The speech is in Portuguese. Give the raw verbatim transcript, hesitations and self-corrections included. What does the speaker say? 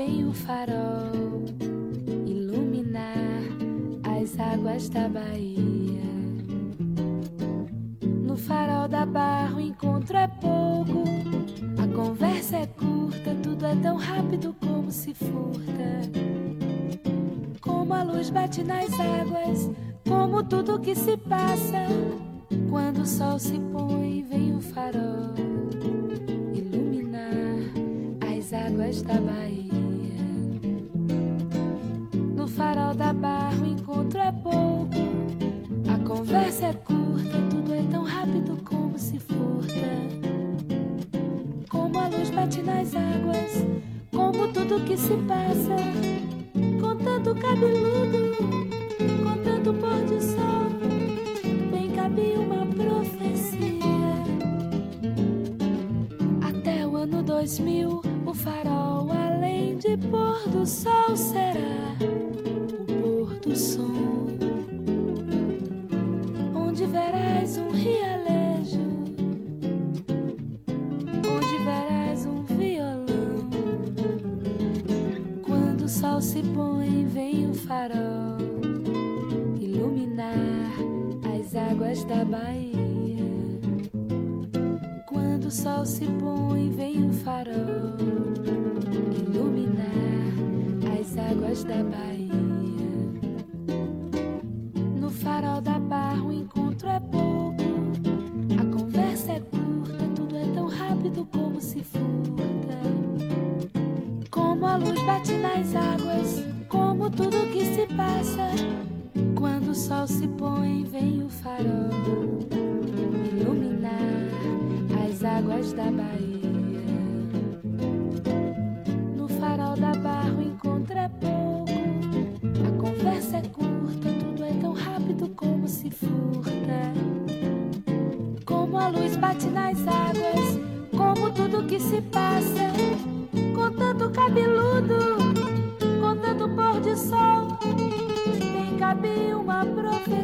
vem o farol iluminar as águas da Bahia. No farol da Barra o encontro é pouco, a conversa é curta, tudo é tão rápido como se furta. Como a luz bate nas águas, como tudo que se passa. Quando o sol se põe, vem o farol iluminar as águas da Bahia. No farol da Barra o encontro é pouco, a conversa é curta, tudo é tão rápido como se furta. Como a luz bate nas águas, como tudo que se passa. Com tanto cabeludo, com tanto pôr de sol, bem cabia uma profecia. Até o ano dois mil, o farol, além de pôr do sol, será o pôr do som, onde verás um rialejo, onde verás um violão. Quando o sol se põe, vem o farol iluminar as águas da Bahia. Quando o sol se põe, vem o farol iluminar as águas da Bahia. No farol da Barra o encontro é pouco, a conversa é curta, tudo é tão rápido como se furta. Como a luz bate nas águas, como tudo que se passa. Quando o sol se põe, vem o farol iluminar as águas da Bahia. No farol da Barra o encontro é pouco, a conversa é curta, tudo é tão rápido como se furta. Como a luz bate nas águas, como tudo que se passa. Com tanto cabeludo, com tanto pôr de sol, bem cabia uma profecia.